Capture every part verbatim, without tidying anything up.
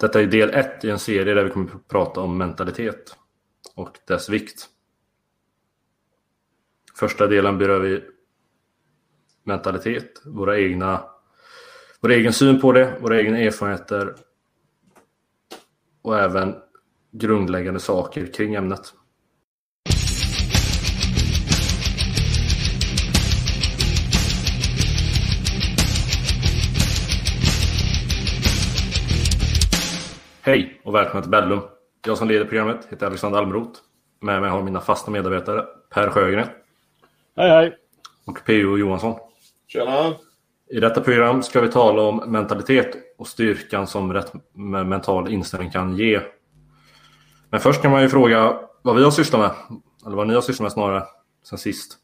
Detta är del ett i en serie där vi kommer att prata om mentalitet och dess vikt. Första delen berör vi mentalitet, våra egna, vår egen syn på det, våra egna erfarenheter och även grundläggande saker kring ämnet. Hej och välkomna till Bellum. Jag som leder programmet heter Alexander Almroth. Med mig har mina fasta medarbetare Per Sjögren. Hej hej. Och P O Johansson. Tjena. I detta program ska vi tala om mentalitet och styrkan som rätt mental inställning kan ge. Men först kan man ju fråga vad vi har sysslat med. Eller vad ni har sysslat med snarare sen sist.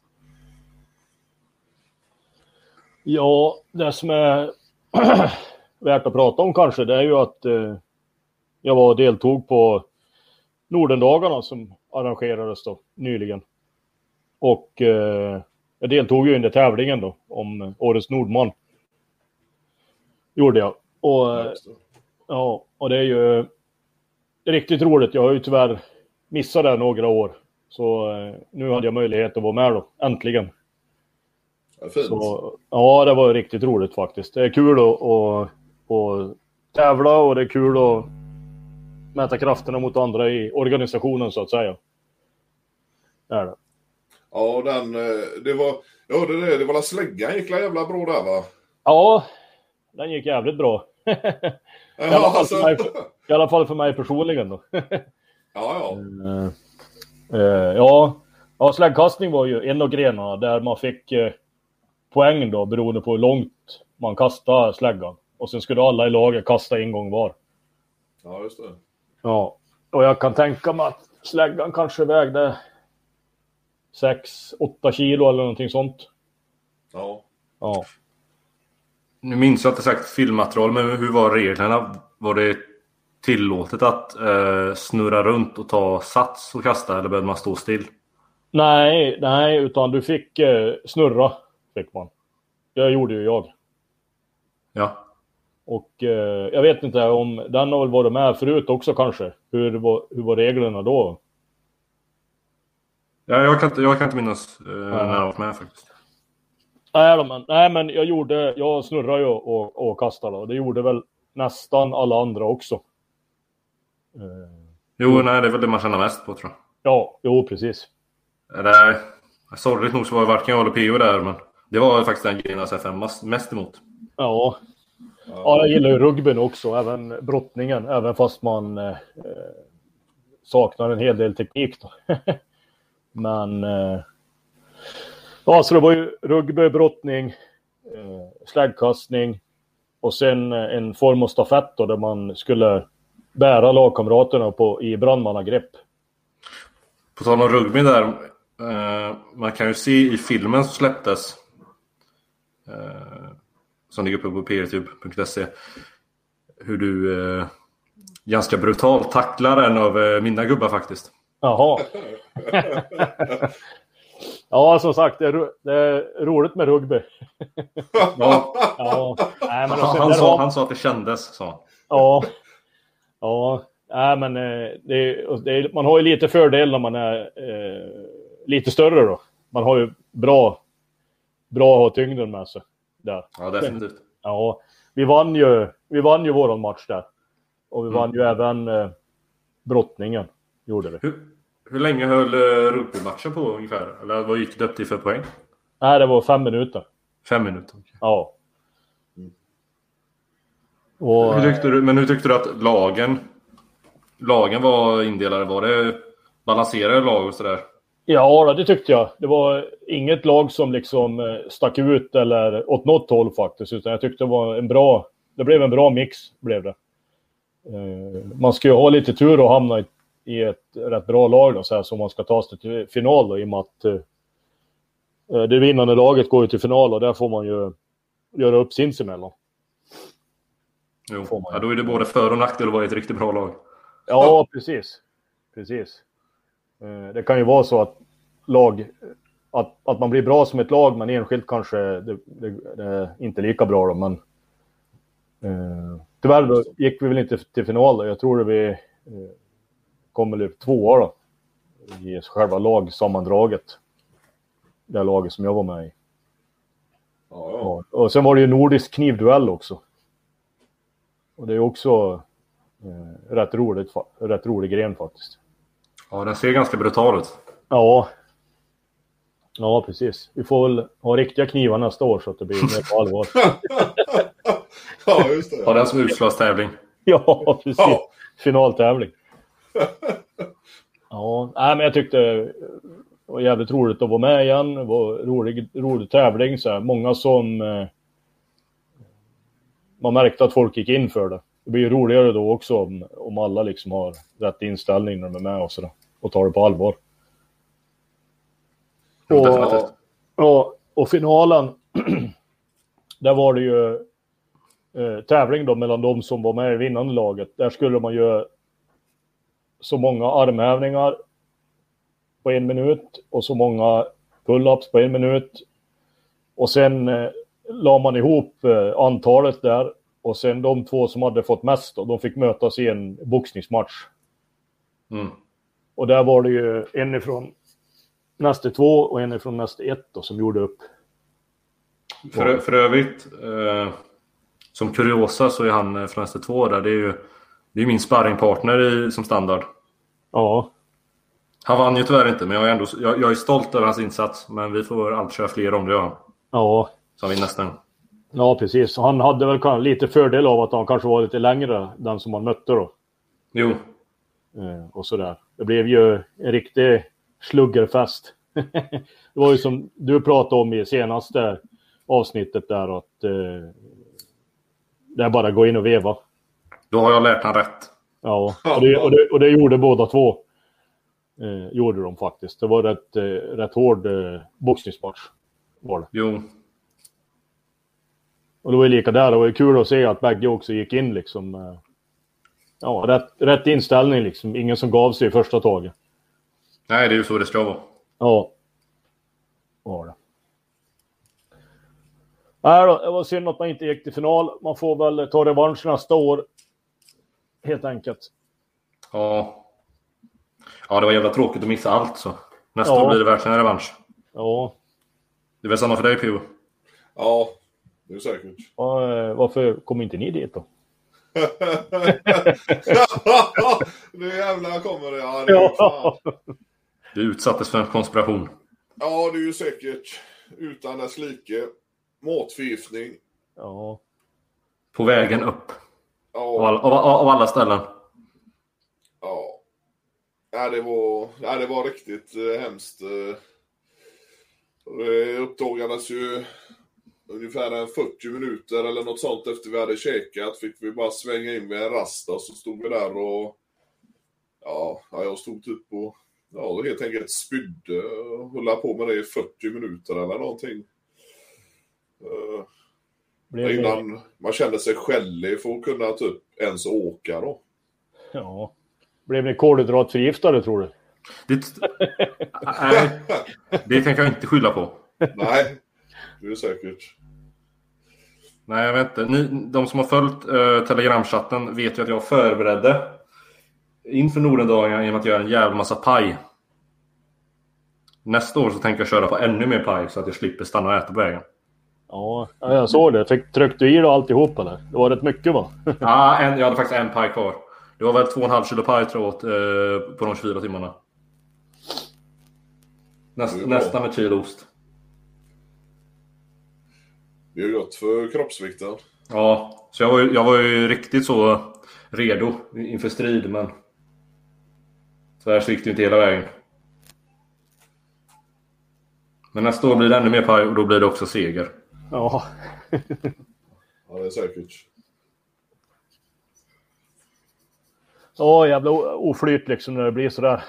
Ja, det som är värt att prata om kanske, det är ju att eh, jag var och deltog på Nordendagarna som arrangerades då nyligen. Och eh, jag deltog ju under tävlingen då om Årets Nordman. Gjorde jag. Och, eh, ja, och det är ju riktigt roligt. Jag har ju tyvärr missat det några år. Så eh, nu hade jag möjlighet att vara med då, äntligen. Ja, fint. Så, ja, det var riktigt roligt faktiskt. Det är kul att, att, att tävla och det är kul att mäta krafterna mot andra i organisationen så att säga. Det är det. Ja, den, det var, ja, det, det, det var la släggan gick la jävla bra där va? Ja, den gick jävligt bra. I, alla Ja, fall alltså. för mig, I alla fall för mig personligen då. Ja, ja. Uh, uh, ja, ja, släggkastning var ju en av grenarna där man fick uh, poäng då beroende på hur långt man kastade släggan. Och sen skulle alla i laget kasta en gång var. Ja, just det. Ja, och jag kan tänka mig att släggan kanske vägde sex åtta kilo eller någonting sånt. Ja. Ja. Nu minns jag inte sagt filmmaterial, men hur var reglerna? Var det tillåtet att eh, snurra runt och ta sats och kasta, eller behövde man stå still? Nej, nej, utan du fick eh, snurra, fick man. Det gjorde ju jag. Ja. Och eh, jag vet inte om den har väl varit med förut också kanske. Hur var, hur var reglerna då? Ja, jag kan inte, jag kan inte minnas eh, när jag var med faktiskt. Nej, men, nej, men jag gjorde, jag snurrade ju och, och kastade. Och det gjorde väl nästan alla andra också. Eh, Jo, nej, det är väl det man känner mest på, tror jag. ja, jo, precis. Nej, sorgligt nog så var varken jag eller P O där, men det var faktiskt den grejen jag ser mest emot. Ja. Ja, jag gillar ju rugbyn också, även brottningen, även fast man eh, saknar en hel del teknik då. Men eh, ja, så det var ju rugby, brottning, eh, släggkastning och sen eh, en form av stafett då, där man skulle bära lagkamraterna på, i brandmannagrepp. På tal om rugby där, eh, man kan ju se i filmen som släpptes eh, som ligger uppe på p r tube punkt se hur du eh, ganska brutalt tacklar en av eh, mina gubbar faktiskt. Jaha. Ja, som sagt, det är, ro- det är roligt med rugby. Ja. Ja, nej, men Han, han, sa, han sa att det kändes, så. Ja, ja, nej, men eh, det, det är, man har ju lite fördel när man är eh, lite större då. Man har ju bra, bra att ha tyngden med sig där. Ja, definitivt. Ja, vi vann ju, vi vann ju våran match där. Och vi Mm. vann ju även eh, brottningen, gjorde vi. Hur, hur länge höll uh, rugbymatchen på ungefär? Eller vad gick det upp till för poäng? Nej, det var fem minuter. Fem minuter. Okay. Ja. Och, Hur tyckte du, men hur tyckte du att lagen lagen var indelade? Var det balanserade lag och sådär? ja, det tyckte jag. Det var inget lag som liksom eh, stack ut eller åt något håll faktiskt. Utan jag tyckte det var en bra, det blev en bra mix, blev det. Eh, man ska ju ha lite tur och hamna i, i ett rätt bra lag då, så här, som man ska ta sig till final då, i och med att eh, det vinnande laget går ju till final och där får man ju göra upp sinsemellan. Jo, ja, då är det både för- och nackdel att vara ett riktigt bra lag. Ja, precis. Precis. Det kan ju vara så att lag att, att man blir bra som ett lag, men enskilt kanske det, det, det är inte lika bra då, men eh, Tyvärr då gick vi väl inte till final då. Jag tror det vi eh, kom väl tvåa då. I själva lagsammandraget. Det laget som jag var med i. Ja, ja. Ja. Och sen var det ju nordisk knivduell också. Och det är också eh, rätt roligt, rätt rolig gren faktiskt. Ja, den ser ganska brutal ut. Ja. Ja, precis. Vi får väl ha riktiga knivar nästa år så att det blir mer på allvar. Ja, just det. Ja, den som utslagstävling. Ja, precis. Ja. Finaltävling. Ja, nej, men jag tyckte det var jävligt roligt att vara med igen. Det var rolig, rolig tävling. Så här. Många som... Eh, man märkte att folk gick in för det. Det blir ju roligare då också om, om alla liksom har rätt inställning när de är med och, så där, och tar det på allvar. Och, Definitivt. och, och finalen, där var det ju eh, tävling då mellan de som var med i vinnande laget. Där skulle man göra så många armhävningar på en minut och så många pull-ups på en minut. Och sen eh, la man ihop eh, antalet där. Och sen de två som hade fått mest då, de fick mötas i en boxningsmatch. Mm. Och där var det ju en ifrån nästa två och en ifrån nästa ett då, som gjorde upp. För, för övrigt, eh, som kuriosa så är han från nästa två där. Det är ju det är min sparringpartner i, som standard. Ja. Han vann ju tyvärr inte, men jag är, ändå, jag, jag är stolt över hans insats. Men vi får alltid köra fler om det gör han. Ja. Så han vinner nästa gång. Ja, precis. Han hade väl kanske lite fördel av att han kanske var lite längre, den som han mötte då. Jo. Eh, och sådär. Det blev ju en riktig sluggerfest. Det var ju som du pratade om i senaste avsnittet där, att eh, det är bara att gå in och veva. Då har jag lärt han rätt. Ja, och det, och det, och det gjorde båda två. Eh, gjorde de faktiskt. Det var rätt, eh, rätt hård eh, boxningsmatch. Var det. Jo. Och det var ju lika där. Det var ju kul att se att bägge också gick in liksom. Eh, ja, rätt, rätt inställning liksom. Ingen som gav sig i första taget. Nej, det är ju så det ska vara. Ja. Var det. Nej då, det var synd att man inte gick till final. Man får väl ta revansch nästa år. Helt enkelt. Ja. Ja, det var jävla tråkigt att missa allt så. Nästa Ja. år blir det verkligen en revansch. Ja. Det är väl samma för dig, P O? Ja, det är säkert. Och, eh, varför kom inte ni dit då? Nu jävlar kommer det. Ja, det är ju fan. Du utsattes för en konspiration. Ja, det är ju säkert. Utan dess like. Matförgiftning. Ja. På vägen upp. Ja. Av alla, av, av alla ställen. Ja. Ja, det var, ja, det var riktigt eh, hemskt. Eh, Det uppdagades ju ungefär en fyrtio minuter eller något sånt efter vi hade käkat. Fick vi bara svänga in vid en rast och så stod vi där och ja, jag stod typ på ja, helt enkelt spydde och höll på med det i fyrtio minuter eller någonting. Uh, Blev innan det... man kände sig skällig för att kunna typ ens åka då. Ja. Blev ni kolhydratförgiftade, tror du? Det, nej, det kan jag inte skylla på. Nej, det är säkert. Nej, jag vet inte. Ni, de som har följt uh, telegramchatten vet ju att jag förberedde inför Nordendagarna genom att göra en jävla massa paj. Nästa år så tänker jag köra på ännu mer paj så att jag slipper stanna och äta på vägen. Ja, jag såg det. Fick, tryckte du i då alltihop eller? Det var rätt mycket, va? Ja, en, jag hade faktiskt en paj kvar. Det var väl två och en halv kilo paj tror jag åt, uh, på de tjugofyra timmarna. Näst, nästan ett kilo ost. Det är ju gott för kroppsvikten. Ja, så jag var, ju, jag var ju riktigt så redo inför strid, men så här så gick det inte hela vägen. Men nästa år blir det ännu mer paj och då blir det också seger. Ja. Ja, det är säkert. Ja, jävla oflyt liksom när det blir sådär.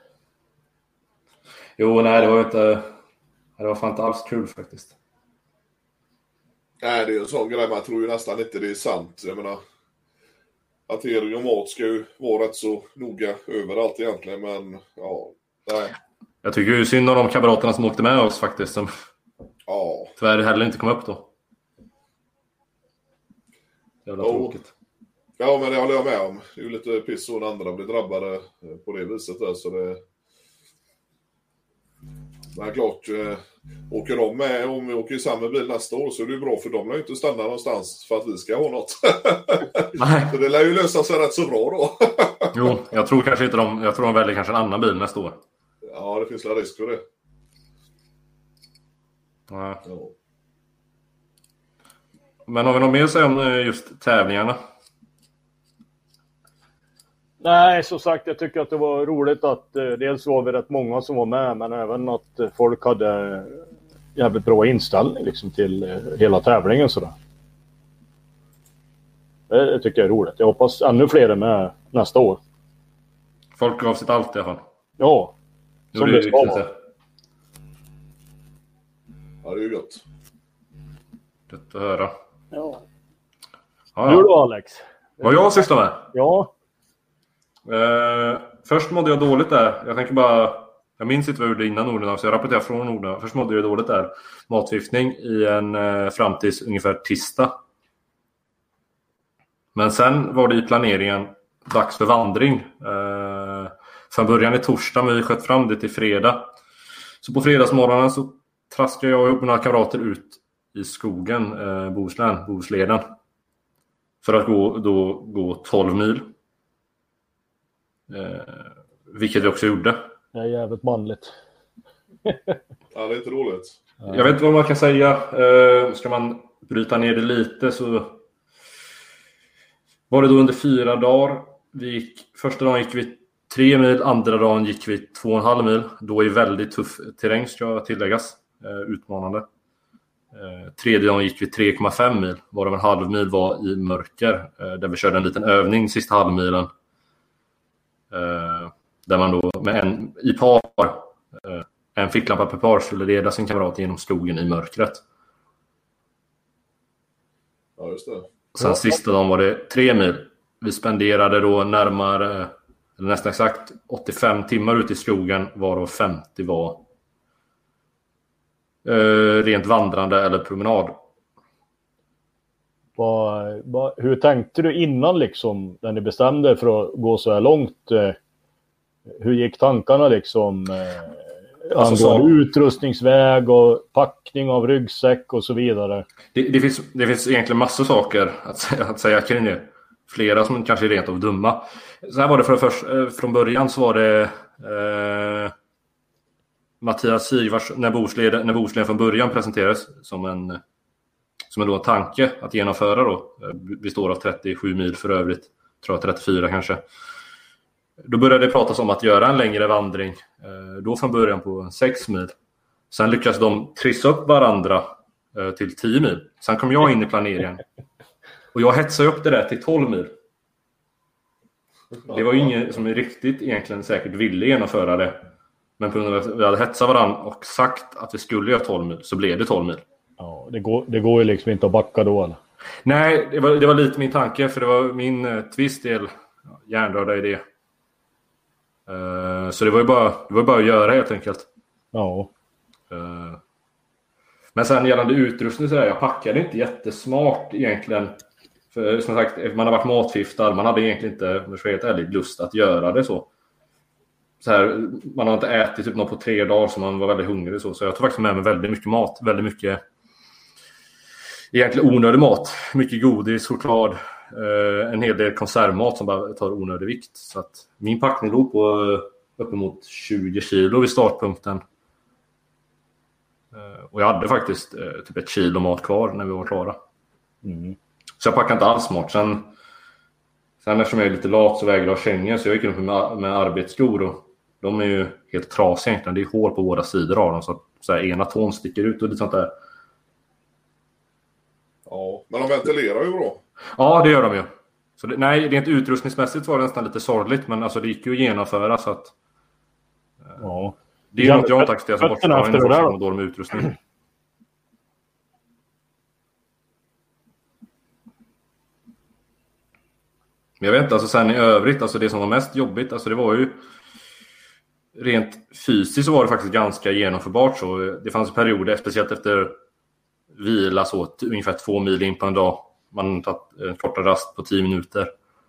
Jo, nej, det var inte... Det var fan inte alls kul faktiskt. Nej, det är en sån grej. Man tror ju nästan inte det är sant. Jag menar, hantering och mat ska ju vara rätt så noga överallt egentligen. Men ja, nej. Jag tycker ju synd om de kamraterna som åkte med oss faktiskt. Som Ja. tyvärr heller inte kom upp då. Jävla Oh. tråkigt. Ja, men det håller jag med om. Det är ju lite piss och andra blir drabbade på det viset där, så det... Men klart, eh, åker de med, om vi åker i samma bil nästa år, så är det ju bra, för de lär ju inte stanna någonstans för att vi ska ha något. Nej. Så det lär ju lösa sig rätt så bra då. Jo, jag tror kanske inte de, jag tror de väljer kanske en annan bil nästa år. Ja, det finns en risk för det. Ja. Ja. Men har vi något mer att säga om just tävlingarna? Nej, som sagt, jag tycker att det var roligt att eh, dels var vi rätt många som var med, men även att eh, folk hade jävligt bra inställning liksom, till eh, hela tävlingen. Sådär. Det, det tycker jag är roligt. Jag hoppas ännu fler är med nästa år. Folk gav sitt allt i alla fall. Ja, som som det, det ska vara. Ja, det är ju gott. Gött att höra. Ja. Ja, Du ja. då, Alex? Vad jag sysslar med? Ja. Eh, först mådde jag dåligt där. Jag tänker bara... Jag minns inte vad jag gjorde innan Norden, så jag rapporterar från Norden. Först mådde jag dåligt där. Matförgiftning i en eh, fram tills ungefär tisdag. Men sen var det i planeringen dags för vandring. Eh, från början i torsdag, men vi sköt fram det till fredag. Så på fredagsmorgonen så traskade jag upp med några kamrater ut i skogen, eh, Bohuslän, Bohusleden. För att gå, då, gå tolv mil. Eh, vilket vi också gjorde. Det är jävligt manligt. Ja, det är inte roligt. Jag vet inte vad man kan säga. Eh, ska man bryta ner det lite så var det då under fyra dagar. Vi gick, första dagen gick vi tre mil, andra dagen gick vi två och en halv mil. Då är väldigt tuff terräng, ska tilläggas. Eh, utmanande. Eh, tredje dagen gick vi tre komma fem mil, varav en halv mil var i mörker. Eh, där vi körde en liten övning sista halvmilen. Eh, där man då med en, i par, eh, en ficklampa per par skulle leda sin kamrat genom skogen i mörkret. Ja, just det. Sen Ja. sista dagen var det tre mil. Vi spenderade då närmare, eller nästan exakt åttiofem timmar ute i skogen, varav femtio var eh, rent vandrande eller promenad. Vad, vad, hur tänkte du innan liksom, när ni bestämde för att gå så här långt? Eh, hur gick tankarna liksom? Eh, Alltså, angående så- utrustningsväg och packning av ryggsäck och så vidare. Det, det, finns, det finns egentligen massor saker att, säga- att säga kring det. Flera som kanske är rent av dumma. Så här var det för först, eh, från början så var det eh, Mattias Sigvars, när Bohusleden, när Bohusleden från början presenterades som en, som en då tanke att genomföra då. Eh, består av trettiosju mil för övrigt, tror jag trettiofyra kanske. Då började det pratas om att göra en längre vandring. Eh, då från början på sex mil. Sen lyckas de trissa upp varandra eh, till tio mil. Sen kom jag in i planeringen. Och jag hetsade upp det där till tolv mil. Det var ju ingen som riktigt egentligen säkert ville genomföra det. Men på grund av att vi hade hetsat varandra och sagt att vi skulle göra tolv mil, så blev det tolv mil. Ja, det går, det går ju liksom inte att backa då. Eller? Nej, det var, det var lite min tanke. För det var min eh, till viss del hjärndöda idé. Uh, så det var ju bara, det var bara att göra helt enkelt. Ja. Uh, men sen gällande utrustning så där, jag packade inte jättesmart egentligen. För som sagt, man har varit matförgiftad. Man hade egentligen inte, om jag ska vara helt ärlig, lust att göra det så. Så här, man har inte ätit typ något på tre dagar, så man var väldigt hungrig så. Så jag tog faktiskt med mig väldigt mycket mat. Väldigt mycket egentligen onödig mat. Mycket godis, choklad. Uh, en hel del konservmat som bara tar onödig vikt. Så att min packning låg på uh, uppemot tjugo kilo vid startpunkten. Uh, och jag hade faktiskt uh, typ ett kilo mat kvar när vi var klara. Mm. Så jag packade inte alls smart. Sen, sen eftersom jag är lite lat så vägde jag kängor, så jag gick runt med, med arbetsskor. Och de är ju helt trasiga egentligen. Det är hål på båda sidor av dem. Så att så här, ena tån sticker ut och lite sånt där. Ja, men de ventilerar ju bra. Ja, det gör de ju. Så det, nej, rent utrustningsmässigt var det nästan lite sorgligt. Men alltså det gick ju att genomföra, så att... Ja. Det är ju Ja, något jag inte accepterar som fötterna bortförklaring efter det där när då? folk med utrustning. Men jag vet inte, alltså sen i övrigt, alltså det som var mest jobbigt, alltså det var ju rent fysiskt så var det faktiskt ganska genomförbart så. Det fanns perioder, speciellt efter vila så, ungefär två mil in på en dag. Man tagit en kortare rast på tio minuter.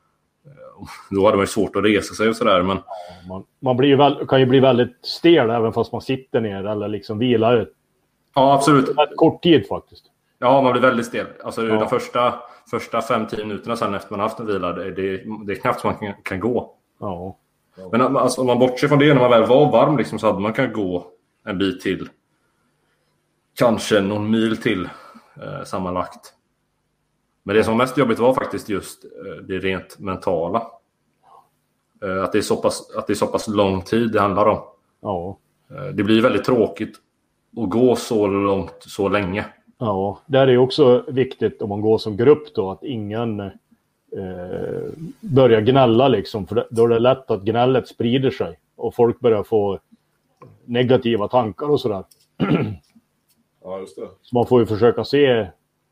Då hade man ju svårt att resa sig och sådär. Men... Ja, man man blir ju väl, kan ju bli väldigt stel även fast man sitter ner eller liksom vilar ut. Ja, absolut. Ett kort tid faktiskt. Ja, man blir väldigt stel. Alltså Ja. de första, första fem till minuterna sen efter man haft en vila, det, det, det är knappt så man kan, kan gå. Ja. Men alltså, om man bortser från det, när man väl var varm liksom, så hade man kunnat gå en bit till. Kanske någon mil till eh, sammanlagt. Men det som var mest jobbigt var faktiskt just eh, det rent mentala. Eh, att, det är så pass, att det är så pass lång tid det handlar om. Ja. Eh, det blir väldigt tråkigt att gå så långt så länge. Ja, där är ju också viktigt om man går som grupp då att ingen eh, börjar gnälla liksom. För då är det lätt att gnället sprider sig och folk börjar få negativa tankar och sådär. Ja, just det. Så man får ju försöka se eh,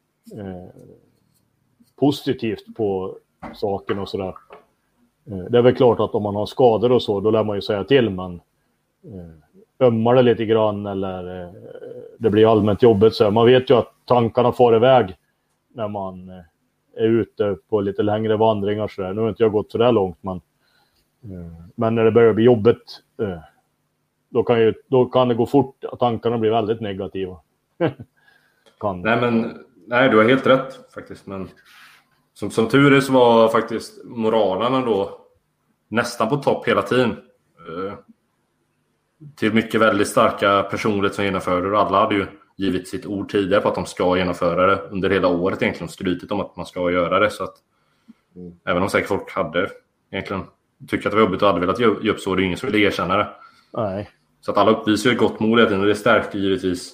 positivt på saken och sådär. Eh, det är väl klart att om man har skador och så, då lär man ju säga till, men eh, ömmar det lite grann eller eh, det blir allmänt jobbigt så. Man vet ju att tankarna får iväg när man eh, är ute på lite längre vandringar så där. Nu har inte jag gått så där långt, men eh, men när det börjar bli jobbigt eh, då kan ju då kan det gå fort att tankarna blir väldigt negativa. kan. Nej, men nej, du har helt rätt faktiskt, men som, som tur är så var faktiskt moralen då nästan på topp hela tiden. Uh, till mycket väldigt starka personlighet som genomförde, och alla hade ju givit sitt ord tidigare på att de ska genomföra det under hela året egentligen, skrytit om att man ska göra det, så att mm. även om säkert folk hade egentligen tyckt att det var jobbigt och hade velat ge upp, så var det ingen som ville erkänna det. Nej. Så att alla uppvisar ju ett gott mod hela tiden, och det stärker givetvis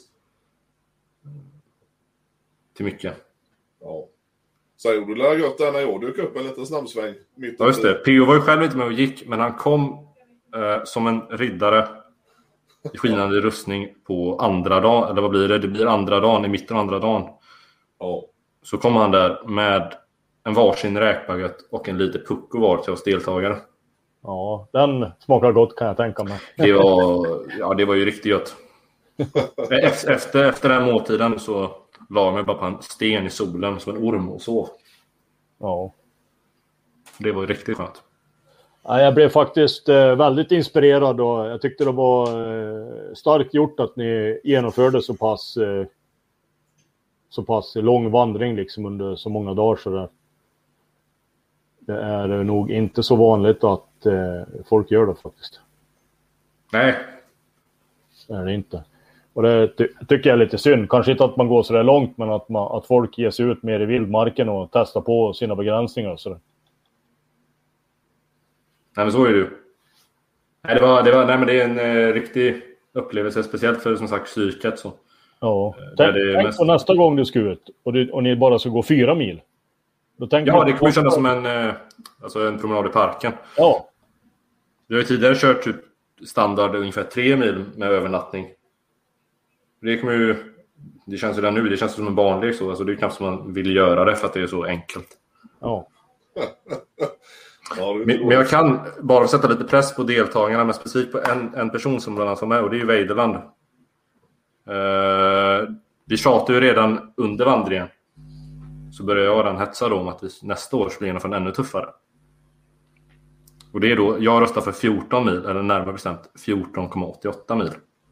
till mycket. Ja. Så gjorde du lära gott där när jag dök upp en liten snabbsväng. Mitt Ja, just det. P O var ju själv inte med och gick, men han kom eh, som en riddare i skinande rustning på andra dagen, eller vad blir det? Det blir andra dagen, i mitten av andra dagen. Ja. Så kom han där med en varsin räkbaguett och en lite pucko var till oss deltagare. Ja, den smakar gott kan jag tänka mig. Det var, ja, det var ju riktigt gött. Efter, efter den måltiden så la jag mig bara på en sten i solen som en orm och sov. Ja. Det var ju riktigt skönt. Ja, jag blev faktiskt eh, väldigt inspirerad och jag tyckte det var eh, starkt gjort att ni genomförde så pass eh, så pass lång vandring liksom under så många dagar så där. Det är nog inte så vanligt att eh, folk gör det faktiskt. Nej. Det är det inte. Och det ty- tycker jag är lite synd. Kanske inte att man går så där långt, men att, man, att folk ger sig ut mer i vildmarken och testar på sina begränsningar och sådär. Nej, men så är det ju. Nej, det var, det var, nej, men det är en eh, riktig upplevelse, speciellt för som sagt psyket. Så. Ja. Där Tänk, det är tänk mest- på nästa gång du ska ut och, du, och ni bara ska gå fyra mil. Då tänker Ja, du- det kommer kännas som en, eh, alltså en promenad i parken. Ja, Vi har ju tidigare kört typ standard ungefär tre mil med övernattning. Det kommer ju, det känns ju där nu, det känns som en barnlek så. Alltså det är knappt som man vill göra det för att det är så enkelt. ja. Ja, det är Men, men jag kan bara sätta lite press på deltagarna, men specifikt på en, en person som bland annat var med, och det är ju Weideland. Uh, vi tjatar ju redan under vandringen. Så börjar jag redan hetsa då om att nästa år ska bli genomföra ännu tuffare. Och det är då, jag röstar för fjorton mil, eller närmare bestämt fjorton komma åttioåtta mil.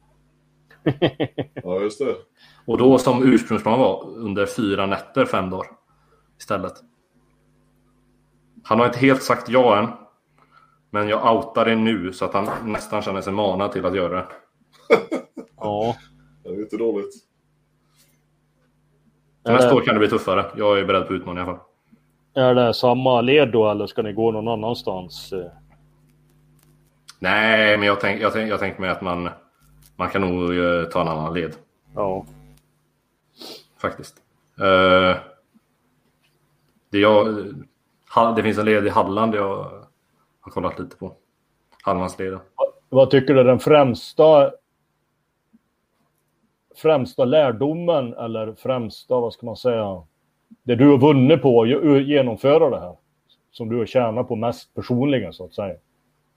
Ja, just det. Och då som ursprungsplan var under fyra nätter, fem dagar istället. Han har inte helt sagt ja än, men jag outar det nu så att han nästan känner sig manad till att göra det. Ja. Det är inte dåligt. Så nästa år kan det bli tuffare. Jag är beredd på utmaning i alla fall. Är det samma led då eller ska ni gå någon annanstans? Nej, men jag tänker jag tänk, jag tänk mig att man, man kan nog uh, ta en annan led. Ja. Faktiskt. Uh, det, jag, det finns en led i Halland jag har kollat lite på. Hallandsleden. Vad tycker du är den främsta främsta lärdomen eller främsta, vad ska man säga, det du har vunnit på att genomföra det här? Som du har tjänat på mest personligen så att säga.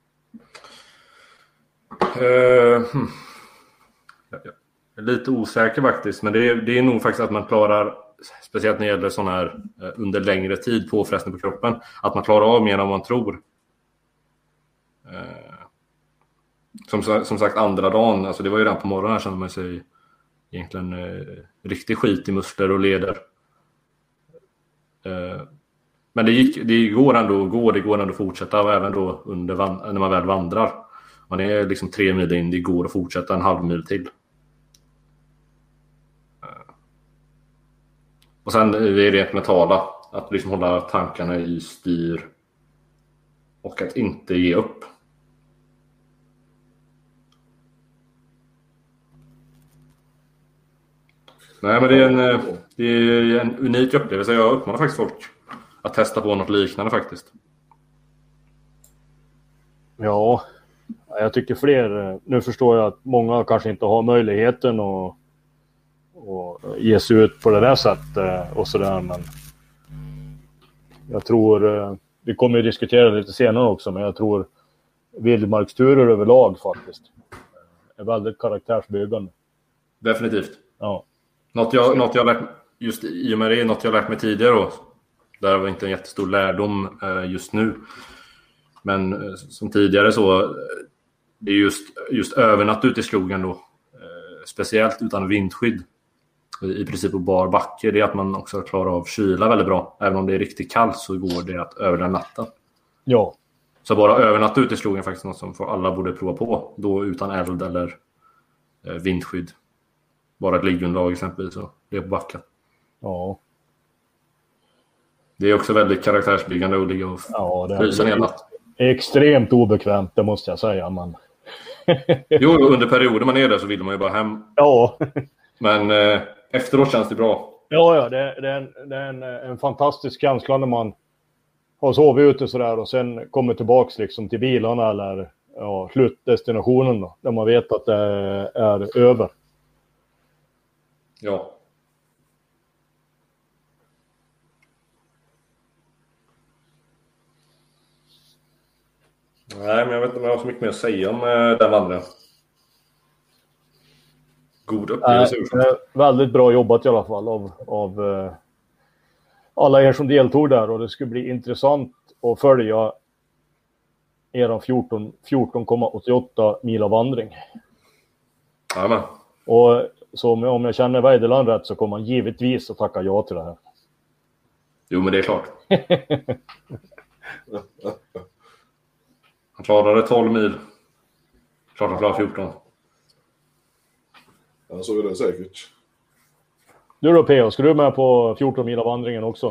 Uh, hmm. Jag är lite osäker faktiskt, men det är, det är nog faktiskt att man klarar speciellt när det gäller sån här eh, under längre tid påfrestning på kroppen, att man klarar av mer än man tror. Eh, som, som sagt, andra dagen, alltså det var ju redan på morgonen här kände man sig egentligen eh, riktigt skit i muskler och leder. Eh, men det, gick, det går ändå att gå, det går ändå att fortsätta, och även då under, när man väl vandrar. Man är liksom tre mil in, det går att fortsätta en halv mil till. Och sen är det rent mentala, att liksom hålla tankarna i styr och att inte ge upp. Nej, men det är en, det är en unik upplevelse. Jag uppmanar faktiskt folk att testa på något liknande faktiskt. Ja, jag tycker fler. Nu förstår jag att många kanske inte har möjligheten att, att ge sig ut på det där sättet och sådär, men jag tror, vi kommer ju diskutera lite senare också, men jag tror vildmarksturer överlag faktiskt är väldigt karaktärsbyggande. Definitivt. Ja. Något jag, något jag lärt, just i och med det, något jag lärt mig tidigare då, där var inte en jättestor lärdom just nu. Men som tidigare så, det är just, just övernatt ute i skogen då, speciellt utan vindskydd, i princip på bar backe, det är att man också klarar av kyla väldigt bra. Även om det är riktigt kallt så går det att övernatta. Ja. Så bara övernatta ute i skogen är faktiskt något som alla borde prova på. Då utan eld eller vindskydd. Bara ett liggunderlag exempelvis, och det är på backen. Ja. Det är också väldigt karaktärsbyggande att ligga och ja, frysa en hel natt. Extremt obekvämt, det måste jag säga. Men... jo, under perioder man är där så vill man ju bara hem. Ja. Men eh, efteråt känns det bra. Ja, ja det, det är, en, det är en, en fantastisk känsla när man har sovit ute sådär och sen kommer tillbaks liksom till bilarna eller ja, slutdestinationen då, där man vet att det är över. Ja. Nej, men jag vet inte om jag har så mycket mer att säga om eh, den vandringen. God upplevelse. Äh, väldigt bra jobbat i alla fall av, av uh, alla er som deltog där, och det skulle bli intressant att följa er fjorton komma åttioåtta mila vandring. Jajamän. Och så om jag, om jag känner Weideland rätt så kommer man givetvis att tacka ja till det här. Jo, men det är klart. Han klarade tolv mil. Klart han klarade fjorton. Ja, så är det säkert. Du då P O, ska du med på fjorton mila vandringen också?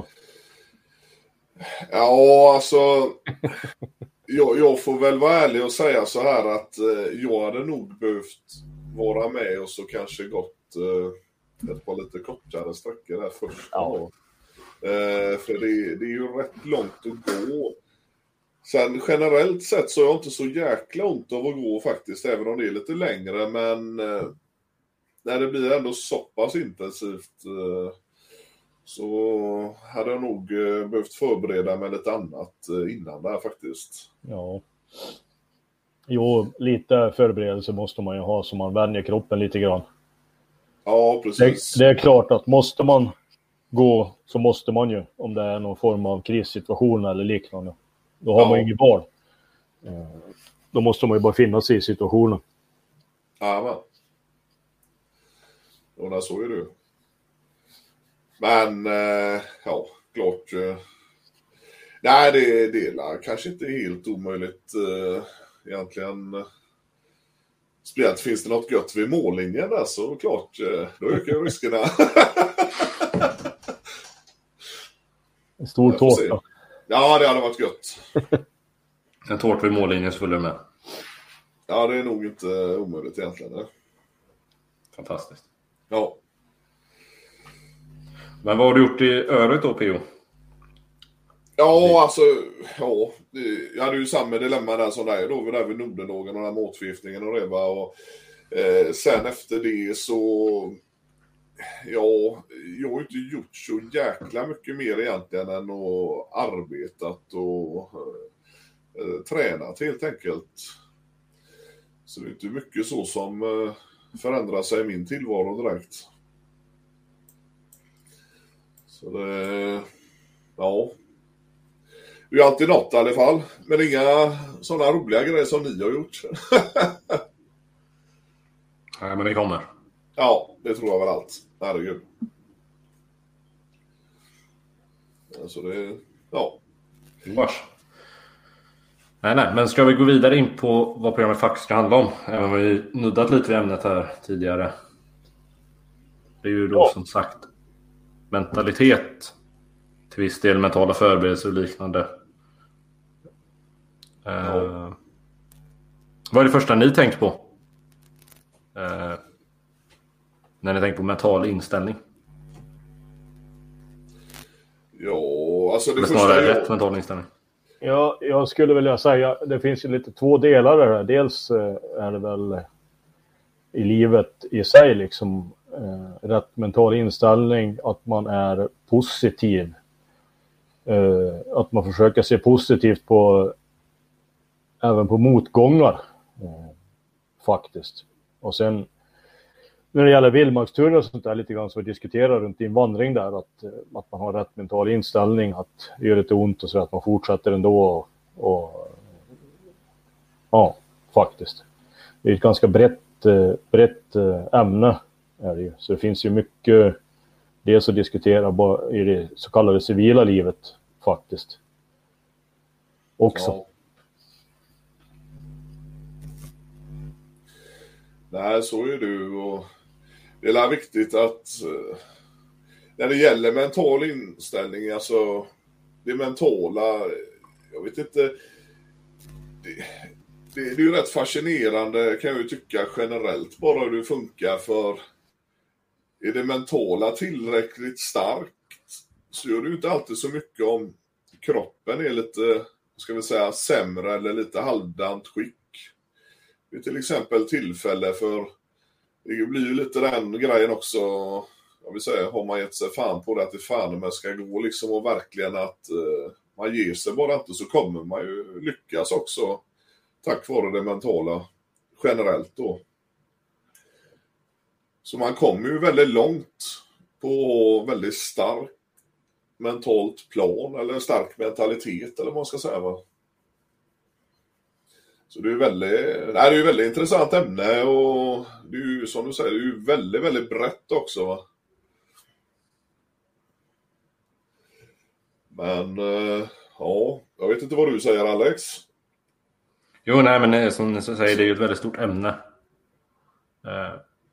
Ja, alltså jag, jag får väl vara ärlig och säga så här att eh, jag hade nog behövt vara med och så kanske gått eh, ett par lite kortare sträckor där först. Ja. Eh, för det, det är ju rätt långt att gå. Sen generellt sett så är jag inte så jäkla ont av att gå faktiskt, även om det är lite längre, men eh, när det blir ändå så pass intensivt eh, så hade jag nog eh, behövt förbereda mig lite annat eh, innan där faktiskt. Ja. Jo, lite förberedelse måste man ju ha så man vänjer kroppen lite grann. Ja, precis. Det, det är klart att måste man gå så måste man ju, om det är någon form av krissituation eller liknande. Då har ja. man inget val. Då måste man ju bara finna sig i situationen. Ja, men. Och där så är det. Men, eh, ja, klart. Eh, nej, det, det är kanske inte helt omöjligt eh, egentligen. Speciellt finns det något gött vid mållinjen där, så klart, eh, då ökar ju riskerna. En stor tårta. Ja, det hade varit gött. En tårta vid mållinjen så följer med. Ja, det är nog inte omöjligt egentligen. Ne? Fantastiskt. Ja. Men vad har du gjort i övrigt då, P O? Ja, alltså, ja, jag hade ju samma dilemma där som dig då, vi där vid Nordendagen och den här matförgiftningen och det va, och eh, sen efter det så, ja, jag har inte gjort så jäkla mycket mer egentligen än att arbetat och eh, tränat helt enkelt. Så det är inte mycket så som eh, förändrar sig i min tillvaro direkt. Så det, ja. Det är alltid något i alla fall. Men inga sådana roliga grejer som ni har gjort. Nej, men det kommer. Ja, det tror jag väl allt. Herregud. Alltså det, ja. Vars. Nej, nej, men ska vi gå vidare in på vad programmet faktiskt ska handla om? Även om vi nuddat lite vid ämnet här tidigare. Det är ju då ja. som sagt mentalitet. Till viss del mentala förberedelser och liknande. Ja. Uh, vad är det första ni tänkt på? Uh, när ni tänker på mental inställning? Ja, alltså det Eller första snarare jag... rätt mental inställning. Ja, jag skulle vilja säga, det finns ju lite två delar där. Dels är det väl i livet i sig liksom eh, rätt mental inställning, att man är positiv. Eh, att man försöker se positivt på även på motgångar eh, faktiskt. Och sen när det gäller vildmarksturer och sånt där lite grann som vi diskuterar runt invandring där, att, att man har rätt mental inställning, att det gör lite ont och så att man fortsätter ändå och, och ja, faktiskt. Det är ett ganska brett, brett ämne är det ju. Så det finns ju mycket det att diskutera i det så kallade civila livet faktiskt. Också. Ja. Nej, så är du och det är viktigt att när det gäller mental inställning, alltså det mentala, jag vet inte, det, det, det är ju rätt fascinerande kan jag ju tycka generellt bara hur det funkar, för är det mentala tillräckligt starkt så gör det ju inte alltid så mycket om kroppen är lite, ska vi säga, sämre eller lite halvdant skick. Det är till exempel tillfälle för det blir ju lite den grejen också, jag vill säga, har man gett sig fan på det att det fan man ska gå liksom, och verkligen att uh, man ger sig bara inte, så kommer man ju lyckas också tack vare det mentala generellt då. Så man kommer ju väldigt långt på väldigt stark mentalt plan eller stark mentalitet eller vad man ska säga, va. Så det är ju väldigt, nej, det är ju väldigt intressant ämne och det är ju som du säger, det är ju väldigt, väldigt brett också, va? Men ja, jag vet inte vad du säger, Alex. Jo, nej, men som ni säger, det är ju ett väldigt stort ämne. Eh,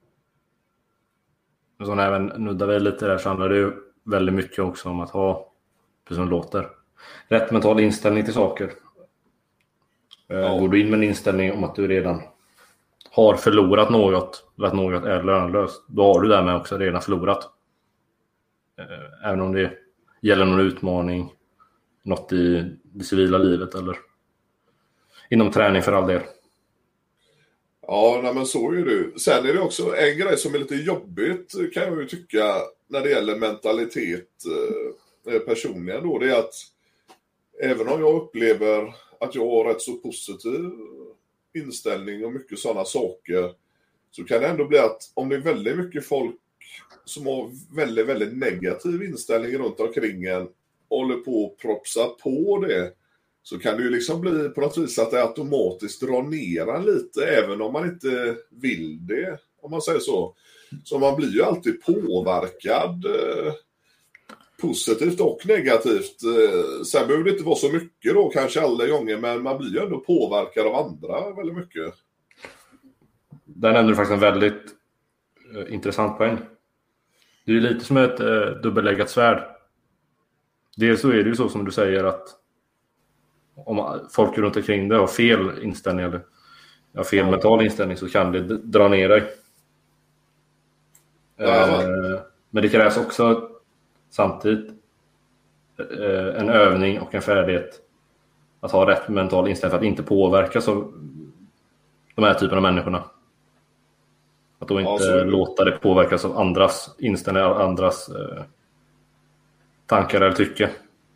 som även nuddar vi lite där så handlar det ju väldigt mycket också om att ha, precis som det låter, rätt mental inställning till saker. Ja. Går du in med en inställning om att du redan har förlorat något, eller att något är lönlöst, då har du därmed också redan förlorat. Även om det gäller någon utmaning, något i det civila livet eller inom träning för all del. Ja, nej, men så är det. Sen är det också en grej som är lite jobbigt kan jag ju tycka när det gäller mentalitet eh, personligen då, det är att även om jag upplever att jag har rätt så positiv inställning och mycket sådana saker, så kan det ändå bli att om det är väldigt mycket folk som har väldigt, väldigt negativ inställning runt omkring en och håller på att propsa på det, så kan det ju liksom bli på något vis att det automatiskt drar ner en lite även om man inte vill det, om man säger så. Så man blir ju alltid påverkad eh, positivt och negativt. Sen behöver det inte vara så mycket då kanske alla gånger, men man blir ju ändå påverkad av andra väldigt mycket. Där nämnde du faktiskt en väldigt eh, intressant poäng. Det är ju lite som ett eh, dubbelläggat svärd. Dels så är det ju så som du säger att om folk runt omkring dig har fel inställning eller har fel mental inställning, så kan det dra ner dig. Eh, men det krävs också samtidigt en övning och en färdighet att ha rätt mental inställning för att inte påverkas av de här typerna av människorna. Att då inte ja, låta det påverkas av andras inställningar, av andras eh, tankar eller tycke.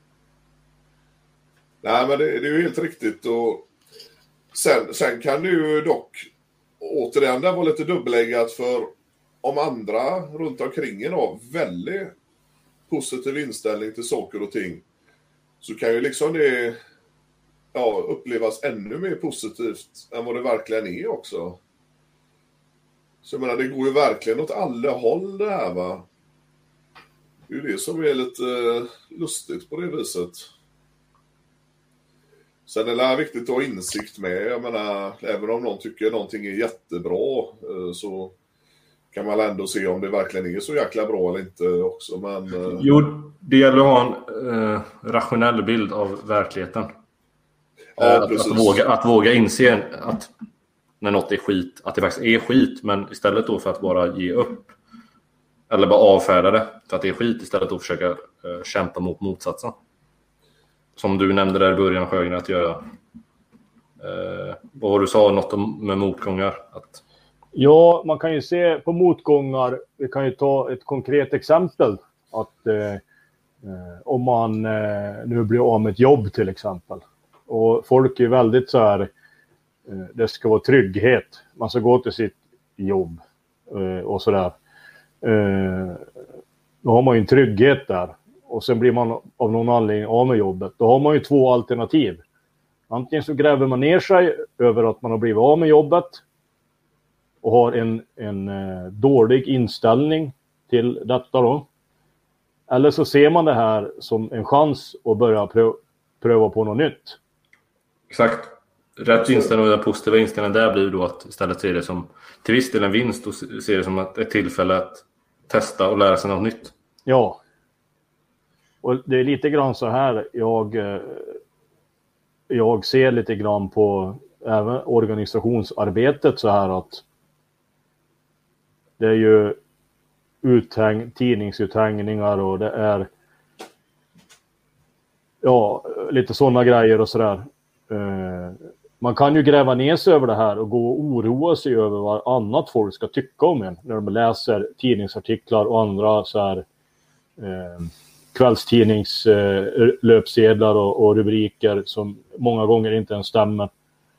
Nej, men det, det är ju helt riktigt. Och sen, sen kan det ju dock återigen där vara lite dubbelläggat, för om andra runt omkring en har väldigt positiv inställning till saker och ting, så kan ju liksom det ja, upplevas ännu mer positivt än vad det verkligen är också. Så jag menar, det går ju verkligen åt alla håll det här, va. Det är ju det som är lite uh, lustigt på det viset. Sen är det viktigt att ha insikt med. Jag menar, även om någon tycker någonting är jättebra uh, så kan man ändå se om det verkligen är så jäkla bra eller inte också. Men, uh... Jo, det gäller att ha en uh, rationell bild av verkligheten. Ja, att, att, våga, att våga inse att när något är skit, att det faktiskt är skit, men istället då för att bara ge upp eller bara avfärda det för att det är skit, istället då försöka uh, kämpa mot motsatsen. Som du nämnde där i början av Sjögren, att göra uh, vad du sa, något om, med motgångar. Att... Ja, man kan ju se på motgångar, vi kan ju ta ett konkret exempel, att uh, uh, om man uh, nu blir av med ett jobb till exempel. Och folk är väldigt så här, det ska vara trygghet. Man ska gå till sitt jobb och sådär. Då har man ju en trygghet där. Och sen blir man av någon anledning av med jobbet. Då har man ju två alternativ. Antingen så gräver man ner sig över att man har blivit av med jobbet. Och har en, en dålig inställning till detta då. Eller så ser man det här som en chans att börja pröva, pröva på något nytt. Exakt. Rätt inställning och den positiva inställningen där blir då att istället se det som till viss del en vinst och se det som ett tillfälle att testa och lära sig något nytt. Ja. Och det är lite grann så här jag, jag ser lite grann på även organisationsarbetet så här att det är ju uthäng, tidningsuthängningar och det är ja, lite sådana grejer och sådär. Uh, man kan ju gräva ner sig över det här och gå och oroa sig över vad annat folk ska tycka om en när de läser tidningsartiklar och andra så här uh, kvällstidningslöpsedlar uh, och, och rubriker som många gånger inte ens stämmer.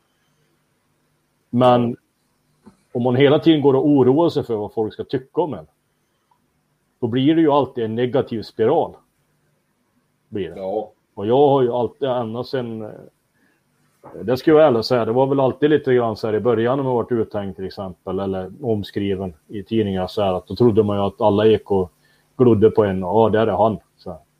Men om man hela tiden går och oroar sig för vad folk ska tycka om en, då blir det ju alltid en negativ spiral. Blir det. Ja. Och jag har ju alltid ända sedan, det ska jag ärligt säga, det var väl alltid lite grann så här i början när man varit uthängd till exempel, eller omskriven i tidningar så här, att då trodde man ju att alla gick och glodde på en, ja där är han. Så här.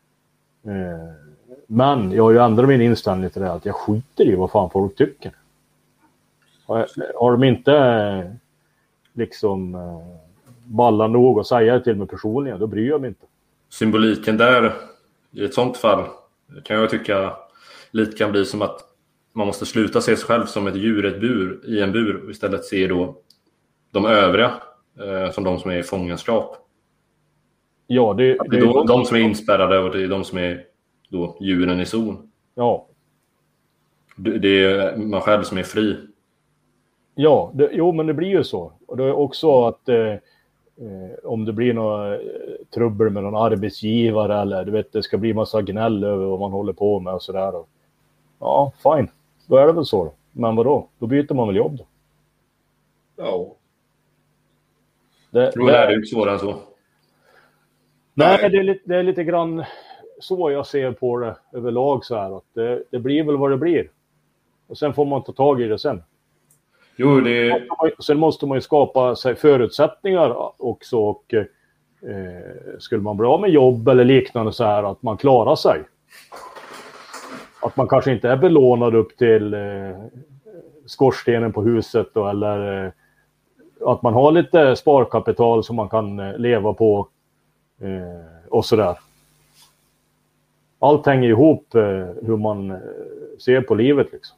Men jag har ju ändrat min inställning till det, att jag skiter i vad fan folk tycker. Har de inte liksom ballar nog att säga det till mig personligen, då bryr jag mig inte. Symboliken där i ett sånt fall kan jag tycka lite kan bli som att man måste sluta se sig själv som ett djur ett bur, i en bur och istället se då de övriga eh, som de som är i fångenskap. Ja, det, det, det är då, de som är inspärrade och det är de som är då djuren i zon. Ja. Det, det är man själv som är fri. Ja, det, jo men det blir ju så. Och det är också att eh, om det blir något trubbel med någon arbetsgivare eller du vet det ska bli massa gnäll över vad man håller på med och sådär. Ja, fine. Då är det väl så. Men vadå? Då byter man väl jobb då. Ja. Det, då är det ju svårare än så. Nej, det är, lite, det är lite grann så jag ser på det överlag så här. Att det, det blir väl vad det blir. Och sen får man ta tag i det sen. Jo, det... Sen måste man ju skapa sig förutsättningar också och eh, skulle man bli av med jobb eller liknande så här att man klarar sig. Att man kanske inte är belånad upp till eh, skorstenen på huset då, eller eh, att man har lite sparkapital som man kan eh, leva på eh, och sådär. Allt hänger ihop eh, hur man eh, ser på livet liksom.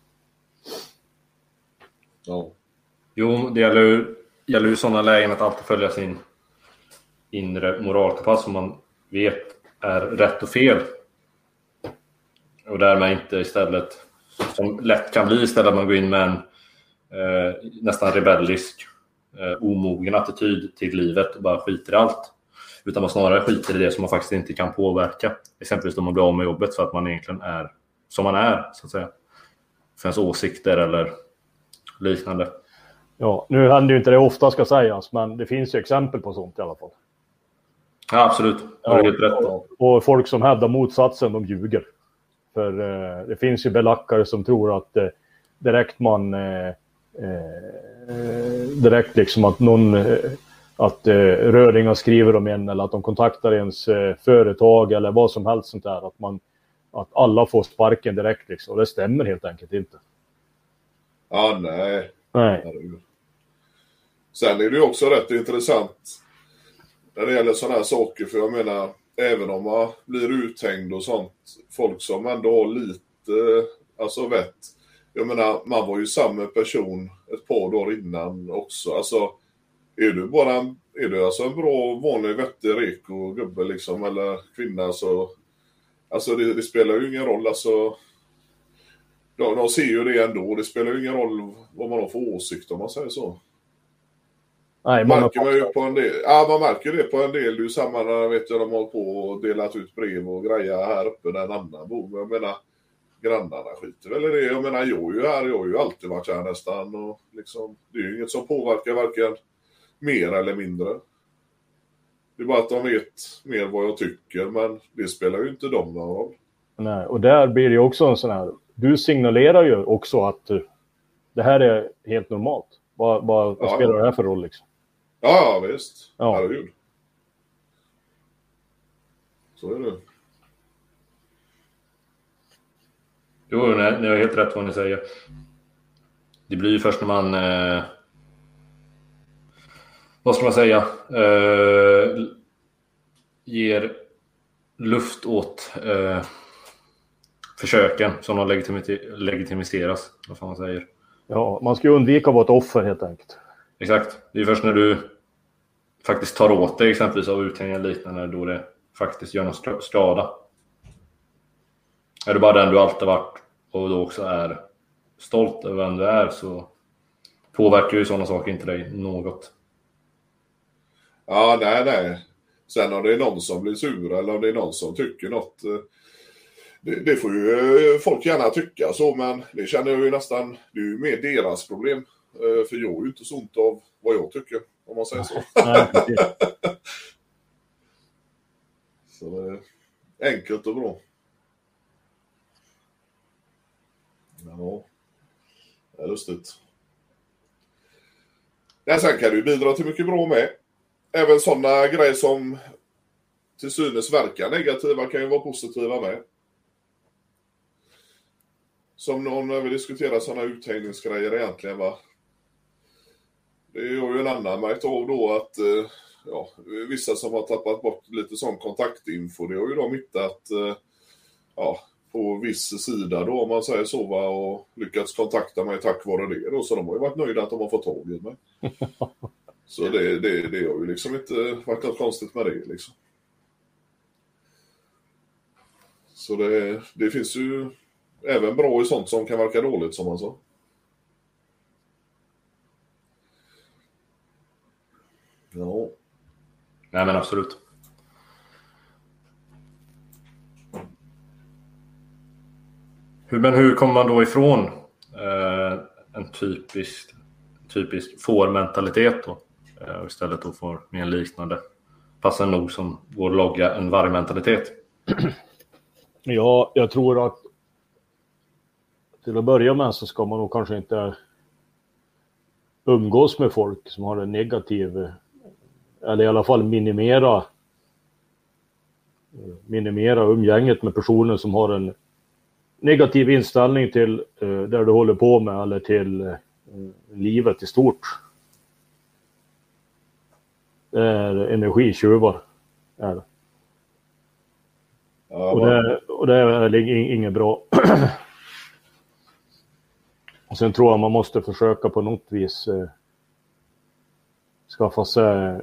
Ja. Jo, det gäller ju, gäller ju sådana lägen att alltid följa sin inre moralkompass som man vet är rätt och fel. Och därmed inte istället, som lätt kan bli istället att man går in med en eh, nästan rebellisk, eh, omogen attityd till livet och bara skiter i allt. Utan man snarare skiter i det som man faktiskt inte kan påverka. Exempelvis om man blir av med jobbet för att man egentligen är som man är, så att säga. För ens åsikter eller liknande. Ja, nu händer ju inte det ofta ska sägas, men det finns ju exempel på sånt i alla fall. Ja, absolut. Ja, och, och folk som hävdar motsatsen, de ljuger. För eh, det finns ju belackare som tror att eh, direkt man eh, eh, direkt liksom att någon eh, att eh, röringar skriver om en eller att de kontaktar ens eh, företag eller vad som helst sånt där, att man att alla får sparken direkt liksom. Och det stämmer helt enkelt inte. Ja, nej. Nej. Sen är det ju också rätt intressant när det gäller sådana här saker, för jag menar, även om man blir uthängd och sånt, folk som ändå har lite, alltså vett. Jag menar, man var ju samma person ett par dagar innan också. Alltså, är du bara en, är du alltså en bra, vanlig, vettig reko gubbe liksom, eller kvinna, så alltså det, det spelar ju ingen roll, alltså de, de ser ju det ändå, det spelar ju ingen roll vad man har för åsikt om man säger så. Nej, man märker man ju på en del, ja man märker det på en del, det är ju samma när vet jag, de har på och delat ut brev och grejer här uppe där en annan bor. Jag menar, grannarna skiter väl i det. Jag menar, jag är ju här, jag har ju alltid varit här nästan, och liksom, det är ju inget som påverkar varken mer eller mindre. Det är bara att de vet mer vad jag tycker, men det spelar ju inte dem någon roll. Nej, och där blir det ju också en sån här, du signalerar ju också att det här är helt normalt. Vad, vad, vad ja, spelar det här för roll liksom? Ja, ja visst. Ja. Herregud. Så är det. Jo, ni har helt rätt vad ni säger. Det blir ju först när man eh, vad ska man säga eh, ger luft åt eh, försöken som de legitimi- legitimiseras, vad fan man säger. Ja, man ska ju undvika att vara ett offer helt enkelt. Exakt. Det är först när du faktiskt tar åt dig exempelvis av uthängningar liknande då det faktiskt gör någon skada. Är du bara den du alltid varit och då också är stolt över vem du är, så påverkar ju sådana saker inte dig något. Ja, nej, nej. Sen om det är någon som blir sur eller om det är någon som tycker något, det, det får ju folk gärna tycka så, men det känner jag ju nästan, det är ju mer deras problem. För jag är ju inte så ont av vad jag tycker, om man säger så. Så det är enkelt och bra. Ja, det är lustigt. Ja, sen kan du bidra till mycket bra med. Även sådana grejer som till synes verkar negativa kan ju vara positiva med. Som någon när vi diskuterar sådana uthängningsgrejer egentligen, va. Det är ju en annan märkt av då att ja, vissa som har tappat bort lite sån kontaktinfo, det har ju de hittat ja, på viss sida då, om man säger så, va, och lyckats kontakta mig tack vare det då, så de har ju varit nöjda att de har fått tag i mig. Så det, det, det har ju liksom inte varit något konstigt med det liksom. Så det, det finns ju även bra i sånt som kan verka dåligt, som man sa. Ja. Nej, men absolut. Hur, men hur kommer man då ifrån eh, en typisk, typisk får-mentalitet då? Eh, och istället då får mer liknande, passar nog som vår logga, en vargmentalitet? Ja, jag tror att till att börja med så ska man nog kanske inte umgås med folk som har en negativ, eller i alla fall minimera minimera umgänget med personer som har en negativ inställning till uh, där du håller på med, eller till uh, livet i stort. Det är energitjuvar. Är det. Ja, och, det, och det är inget bra. Och sen tror jag man måste försöka på något vis uh, skaffa sig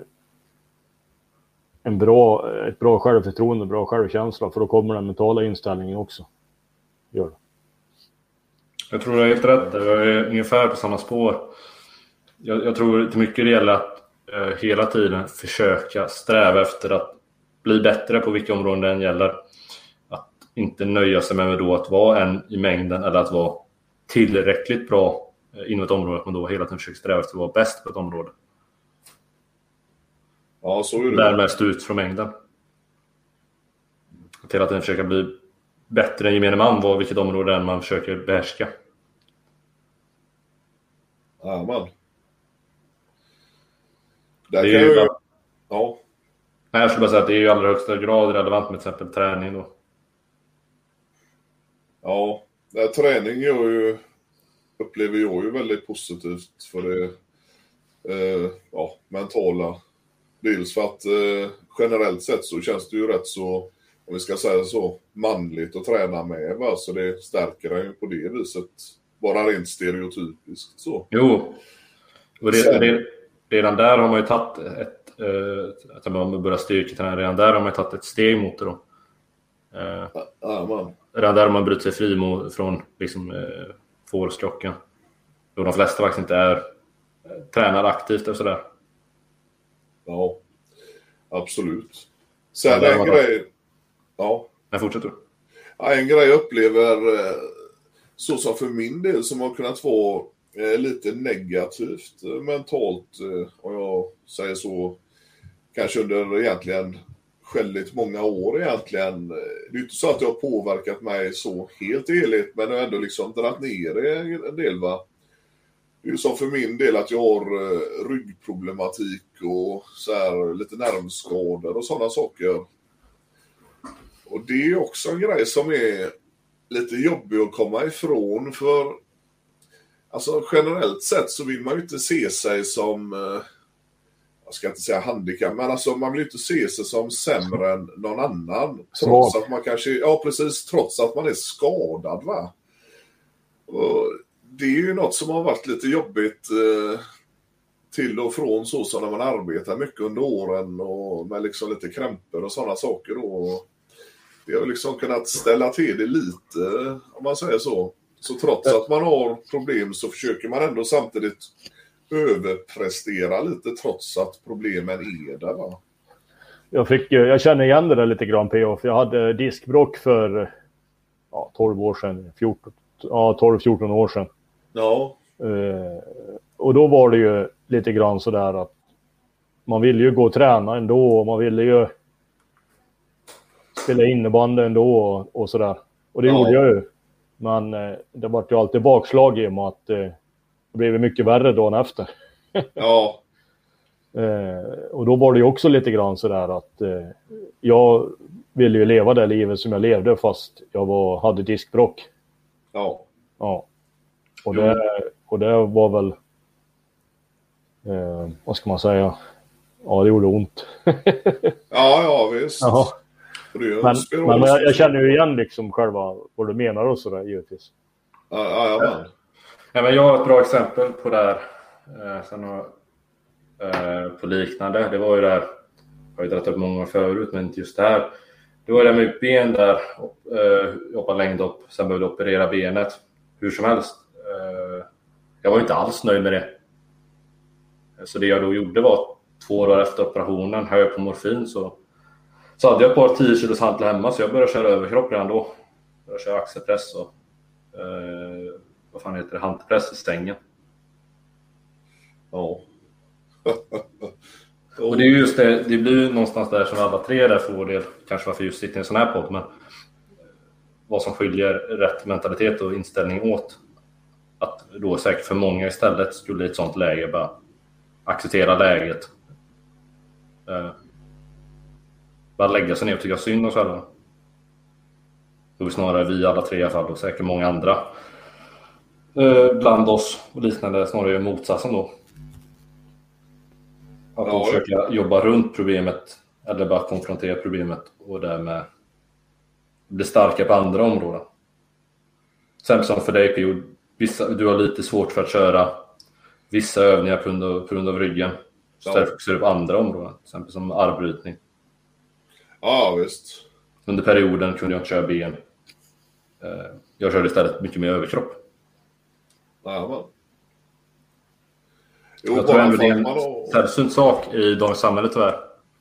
en bra, ett bra självförtroende, bra självkänsla, för då kommer den mentala inställningen också. Gör det. Jag tror det är helt rätt. Jag är ungefär på samma spår. Jag, jag tror till mycket det gäller att eh, hela tiden försöka sträva efter att bli bättre på vilka områden den gäller. Att inte nöja sig med då att vara en i mängden, eller att vara tillräckligt bra eh, inom ett område, men då hela tiden försöka sträva efter att vara bäst på ett område. Ja, så är det. Därmed stå ut från mängden. Att hela tiden försöka bli bättre än gemene man, var vilket område än man försöker behärska. Ja, man. Där det är ju... Ju... Ja. Nej, jag skulle bara säga att det är ju i allra högsta grad relevant med till exempel träning då. Ja, det träning gör ju, upplever jag ju väldigt positivt för det eh, ja, mentala. Dels för att eh, generellt sett så känns det ju rätt så, om vi ska säga så, manligt att träna med. Va? Så det stärker en ju på det viset. Bara rent stereotypiskt så. Jo, och det, Sen... det, redan där har man ju tagit ett, eh, att man börjar styrketräna, redan där har man ju tagit ett steg mot det då. Eh, ja, man. Redan där har man brytt sig fri mot, från liksom, eh, fårskrocken. Då de flesta faktiskt inte är eh, tränar aktivt och sådär. Ja, absolut. Sen ja, en grej... Ja. Nej, fortsätt du. Ja, en grej jag upplever så som för min del som har kunnat vara eh, lite negativt eh, mentalt, eh, och jag säger så, kanske under egentligen väldigt många år egentligen. Det är inte så att det har påverkat mig så helt heligt, men jag har ändå liksom dragit ner det en del, va. Det är ju som för min del att jag har eh, ryggproblematik och så här, lite nervskador och sådana saker. Och det är också en grej som är lite jobbig att komma ifrån, för alltså generellt sett så vill man ju inte se sig som, eh, jag ska inte säga handikapp, men alltså man vill inte se sig som sämre än någon annan. Trots att man kanske, ja precis, trots att man är skadad, va. Och det är ju något som har varit lite jobbigt eh, till och från, så som när man arbetar mycket under åren och med liksom lite krämpor och sådana saker då. Det har liksom kunnat ställa till det lite, om man säger så. Så trots att man har problem så försöker man ändå samtidigt överprestera lite trots att problemen är där, va? Jag, fick, jag känner igen det där lite grann, P O, för jag hade diskbråck för ja, tolv år sedan, fjorton, ja, tolv fjorton år sedan. Ja. Uh, och då var det ju lite grann sådär att man ville ju gå och träna ändå, och man ville ju spela innebandy ändå och, och sådär. Och det ja. gjorde jag ju. Men eh, det var ju alltid bakslag i och med att eh, det blev mycket värre dagen efter. Ja. eh, och då var det ju också lite grann sådär att eh, jag ville ju leva det livet som jag levde fast jag var, hade diskbråck. Ja. Ja. Och det, och det var väl eh, vad ska man säga? Ja, det gjorde ont. ja, ja, visst. Jaha. Men, men jag, jag känner ju igen liksom själva vad du menar och sådär, givetvis. Ja, ja, ja. Ja, men jag har ett bra exempel på det här. Eh, sen har, eh, på liknande. Det var ju där, jag har ju dragit upp många förut, men inte just det här. Det var det med ben där, och, eh, hoppa längdhopp, sen behövde operera benet. Hur som helst. Eh, jag var inte alls nöjd med det. Så det jag då gjorde var två år efter operationen, höll jag på morfin, så Så hade jag ett par tio kilos hantlar hemma, så jag började köra överkropp redan då. Jag började köra axelpress och eh, vad fan heter det, hantpress i stängen. Ja. Och det är just det, det blir någonstans där som alla tre där för vår del, kanske varför just sitter i en sån här podd, men vad som skiljer rätt mentalitet och inställning åt. Att då säkert för många istället skulle i ett sånt läge bara acceptera läget. Eh, Bara lägga sig ner och tycka synd om själva. Då är snarare vi alla tre i alla fall, och säkert många andra eh, bland oss och liknande, snarare motsatsen då. Att ja, försöka jobba runt problemet eller bara konfrontera problemet och därmed bli starka på andra områden. Sen som för dig, P O, vissa, du har lite svårt för att köra vissa övningar på grund av, på grund av ryggen. Så därför fokuserar du på andra områden, till exempel som armbrytning. Ja, visst. Under perioden kunde jag inte köra ben. Jag körde istället mycket mer överkropp. Ja, men. Jo, jag tror ändå det är en sällsynt sak i dagens samhälle tyvärr.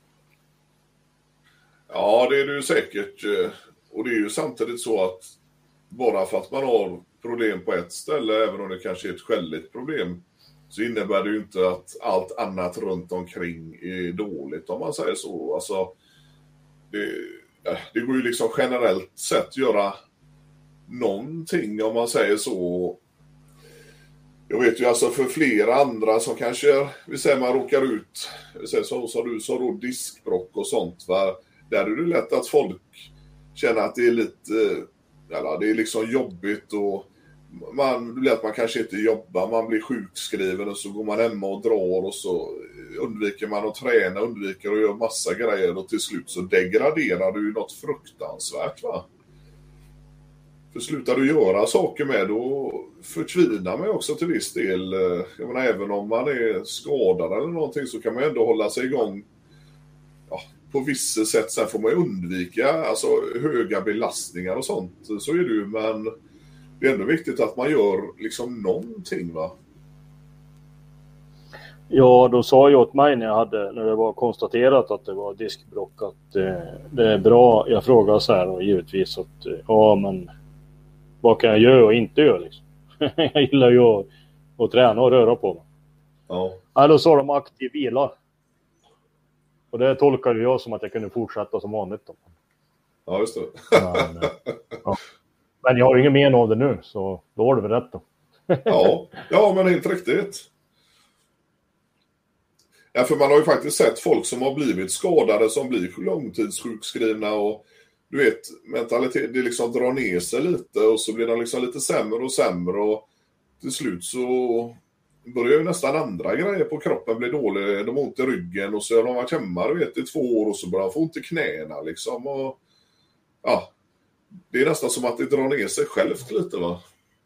Ja, det är det ju säkert. Och det är ju samtidigt så att bara för att man har problem på ett ställe, även om det kanske är ett skälligt problem, så innebär det ju inte att allt annat runt omkring är dåligt, om man säger så. Alltså, det, det går ju liksom generellt sett göra någonting, om man säger så. Jag vet ju alltså för flera andra som kanske, vi säger man råkar ut, vi säger så som du sa då, diskbrock och sånt, va? Där är det lätt att folk känner att det är lite, eller det är liksom jobbigt och man blir att man kanske inte jobbar, man blir sjukskriven och så går man hemma och drar och så undviker man att träna, undviker att göra massa grejer och till slut så degraderar du ju något fruktansvärt, va? För slutar du göra saker med, då förtvinar man också till viss del. Jag menar, även om man är skadad eller någonting så kan man ändå hålla sig igång, ja, på vissa sätt. Sen får man ju undvika alltså, höga belastningar och sånt, så är det ju, men det är ändå viktigt att man gör liksom någonting, va? Ja, då sa jag åt mig när jag hade, när det var konstaterat att det var diskbrock, att eh, det är bra. Jag frågade så här och givetvis att eh, ja, men vad kan jag göra och inte göra liksom? Jag gillar ju att, att träna och röra på mig. Ja. Ja, då sa de aktiv vila. Och det tolkade jag som att jag kunde fortsätta som vanligt då. Ja, just det. Men, ja. Men jag har ingen men av det nu, så då har du väl rätt då. ja, ja, men inte riktigt. Ja, för man har ju faktiskt sett folk som har blivit skadade som blir långtidssjukskrivna och du vet, mentalitet, det liksom drar ner sig lite och så blir de liksom lite sämre och sämre och till slut så börjar ju nästan andra grejer på kroppen bli dåliga. De har ont i ryggen och så har de varit hemma, du vet, i två år och så börjar de få ont i knäna liksom och ja, det är nästan som att det drar ner sig självt lite, va?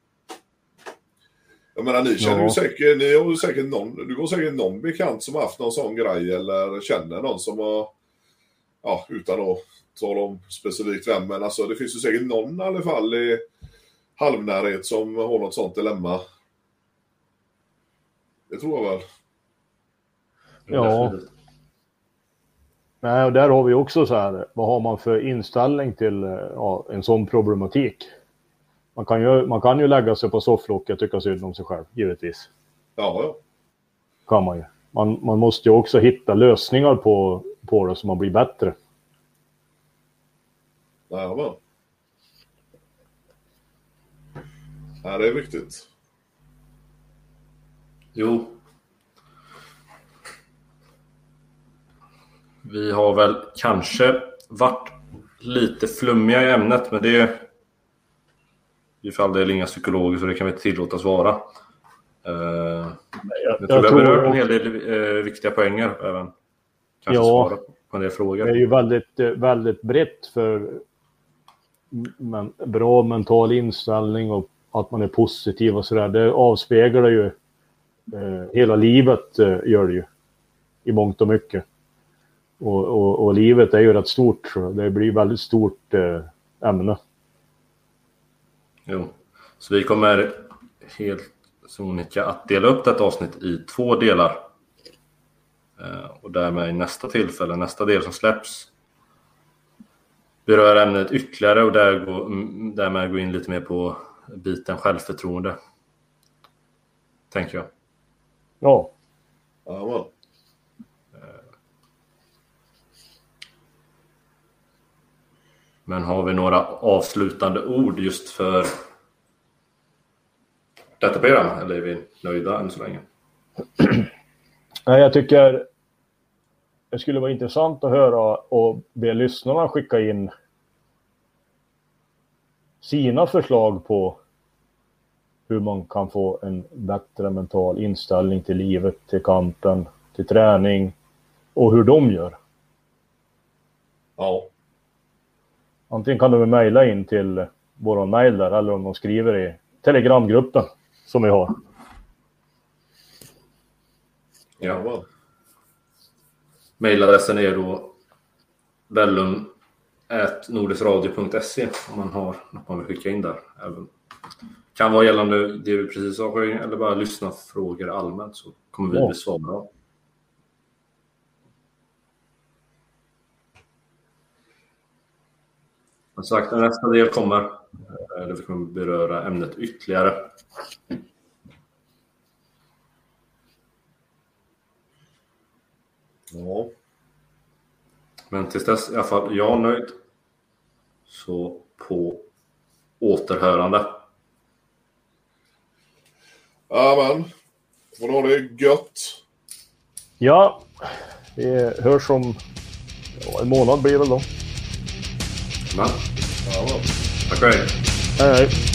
Jag menar, ni känner ja. ju säkert, ni har ju säkert någon, du har säkert någon bekant som har haft någon sån grej eller känner någon som har, ja, utan att tala om specifikt vem, men alltså det finns ju säkert någon i alla fall i halvnärhet som har något sånt dilemma. Det tror jag väl. Ja. Nej, och där har vi också så här, vad har man för inställning till ja, en sån problematik? Man kan ju, man kan ju lägga sig på sofflocket och tycka synd om sig själv, givetvis. Ja, ja. Kan man ju. Man, man måste ju också hitta lösningar på, på det så man blir bättre. Ja, men. Ja, det är viktigt. Jo. Vi har väl kanske varit lite flummiga i ämnet, men det är ifall det är inga psykologer så det kan vi inte tillåtas vara. Uh, jag, jag tror jag vi har berört en hel del uh, viktiga poänger även. Kanske ja, svara på en del frågor. Det är ju väldigt, väldigt brett för men, bra mental inställning och att man är positiv och sådär. Det avspeglar ju uh, hela livet uh, gör det ju i mångt och mycket. Och, och, och livet är ju rätt stort, så det blir väldigt stort uh, ämne. Jo, så vi kommer helt sonika att dela upp detta avsnitt i två delar. Eh, och därmed i nästa tillfälle, nästa del som släpps, berör ämnet ytterligare och där gå, därmed gå in lite mer på biten självförtroende. Tänker jag. Ja. Ja, well. Men har vi några avslutande ord just för detta program? Eller är vi nöjda än så länge? Nej, jag tycker det skulle vara intressant att höra och be lyssnarna skicka in sina förslag på hur man kan få en bättre mental inställning till livet, till kampen, till träning och hur de gör. Ja. Antingen kan de mejla in till vår mejl där eller om de skriver i telegramgruppen som vi har. Ja, well. Mailadressen är då bellum at nordisradio punkt se om man har något man vill skicka in där. Även kan vara gällande det du precis sa eller bara lyssna frågor allmänt så kommer vi ja. besvara. Som sagt, nästa del kommer där vi kommer beröra ämnet ytterligare. Ja. Men tills dess i alla fall, jag är nöjd. Så på återhörande. Ja, men. Får du ha det gött. Ja, vi hörs om ja, en månad blir det väl då. Men, Ja, men. tack och hej. Hej, hej.